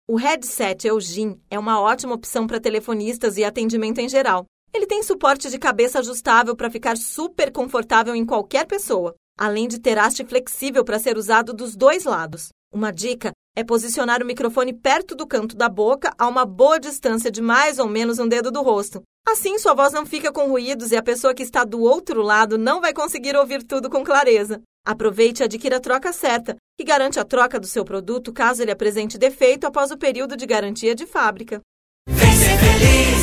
O headset Eugene é uma ótima opção para telefonistas e atendimento em geral. Ele tem suporte de cabeça ajustável para ficar super confortável em qualquer pessoa, além de ter haste flexível para ser usado dos dois lados. Uma dica é posicionar o microfone perto do canto da boca a uma boa distância de mais ou menos um dedo do rosto. Assim, sua voz não fica com ruídos e a pessoa que está do outro lado não vai conseguir ouvir tudo com clareza. Aproveite e adquira a troca certa, que garante a troca do seu produto caso ele apresente defeito após o período de garantia de fábrica. Vem ser feliz!